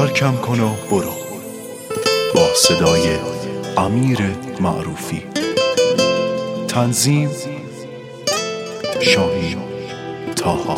ترکم کن و برو با صدای امیر معروفی. تنظیم شاهین طاها.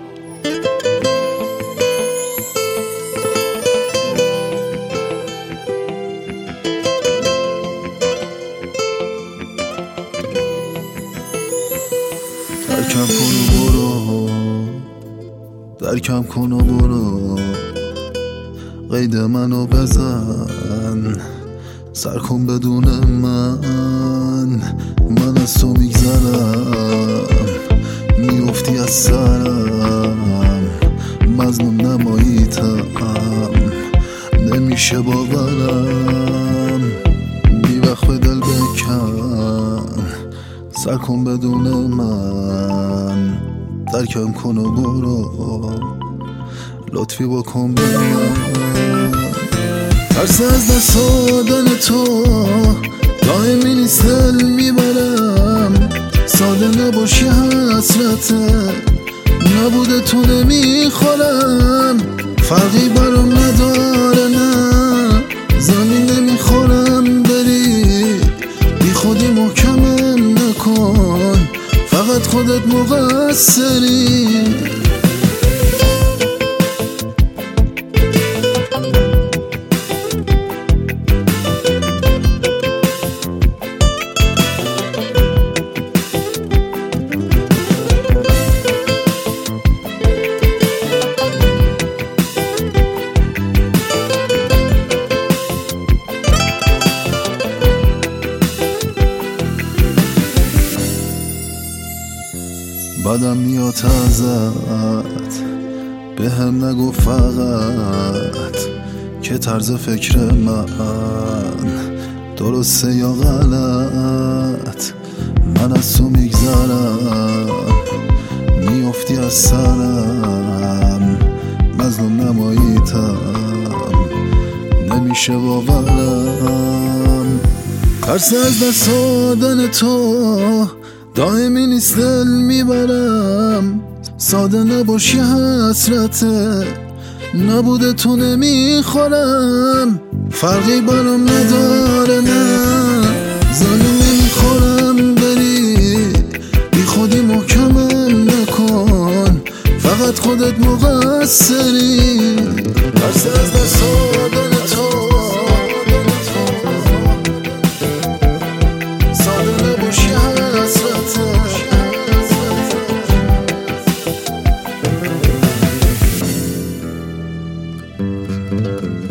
ترکم کن و برو، درکم کن و برو، قید منو بزن، سر کن بدون من از تو میگذرم، میافتی از سرم، مظلوم نماییتم، نمیشه باورم، بی وقت به دل بکن، سر کن بدون من، درکم کن و برو، لطفی بکن به من. ترس از دست دادن تو دائمی نیست، دل میبرم، ساده نباشی حسرته، نبوده تو نمیخورم، فرقی برام نداره، نه زمین نمیخورم، بری بی خودی محکمم نکن، فقط خودت مقصری. بدم میاد ازت، به هم نگو فقط که طرز فکر من درسته یا غلط، من از تو میگذرم، میافتی از سرم، مظلوم نماییتم، نمیشه باورم. ترس از دست دادن تو دائمی نیست، دل میبرم، ساده نباشی حسرته، نبوده تو نمیخورم، فرقی برام نداره، نه ظالم نمیخورم، بری بی خودی محکمم نکن، فقط خودت مقصری. ترس از دست دادن تو ساده نباشی حسرته.